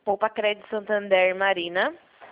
Poupa Crédito Santander, Marina.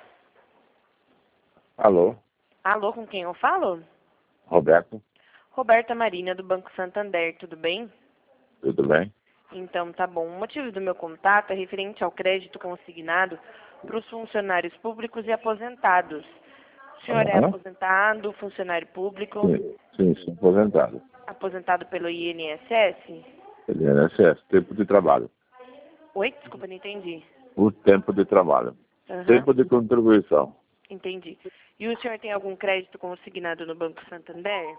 Alô, Alô, com quem eu falo? Roberto, Roberta Marina, do Banco Santander, tudo bem? tudo bem? Então, tá bom. O motivo do meu contato é referente ao crédito consignado para os funcionários públicos e aposentados. O senhor é Aham. aposentado, funcionário público, Sim, aposentado. aposentado pelo INSS? INSS, tempo de trabalho. Oi? Desculpa, não entendi. O tempo de trabalho. Aham, Tempo de contribuição. entendi. E o senhor tem algum crédito consignado no Banco Santander?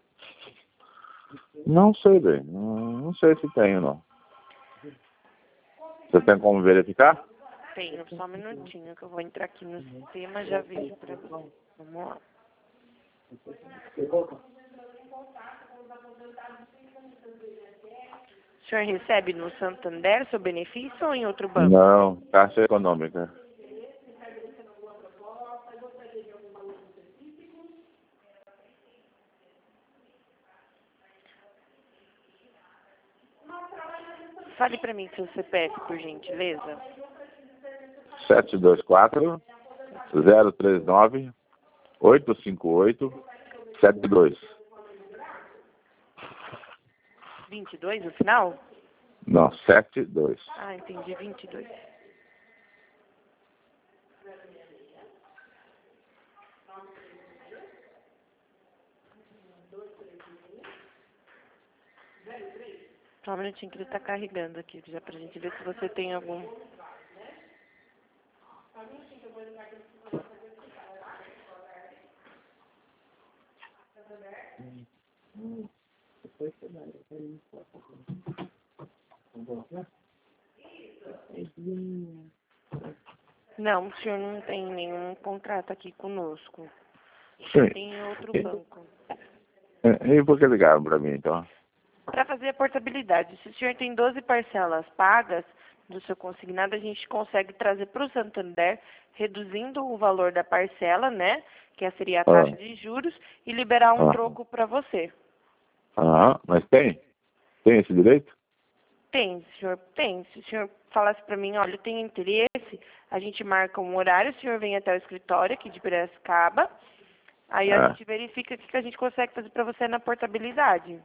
Não sei bem, não sei se tenho, não. Você tem como verificar? Tenho, só um minutinho que eu vou entrar aqui no sistema e já vejo para você. Vamos lá. O senhor recebe no Santander seu benefício ou em outro banco? Não, Caixa Econômica. Fale para mim seu CPF, por gentileza. 724-039-858-72. 22 no final? Não, 72. Ah, entendi, 22. Só um minutinho que ele está carregando aqui, já pra gente ver se você tem algum... Não, o senhor não tem nenhum contrato aqui conosco. Sim. Tem em outro banco. E por que ligaram para mim, então? Para fazer a portabilidade, se o senhor tem 12 parcelas pagas do seu consignado, a gente consegue trazer para o Santander, reduzindo o valor da parcela, né? Que seria a taxa de juros, e liberar um troco para você. Mas tem? Tem esse direito? Tem, senhor, tem. Se o senhor falasse para mim, olha, tem interesse, a gente marca um horário, o senhor vem até o escritório aqui de Piracicaba, aí a gente verifica o que a gente consegue fazer para você na portabilidade.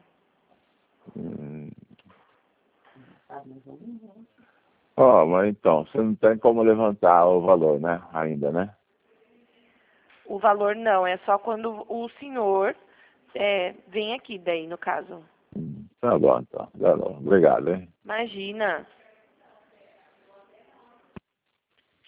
Mas então, você não tem como levantar o valor, né? Ainda, né? O valor não, é só quando o senhor vem aqui daí, no caso. Tá bom, então. Tá bom. Obrigado, hein? Imagina.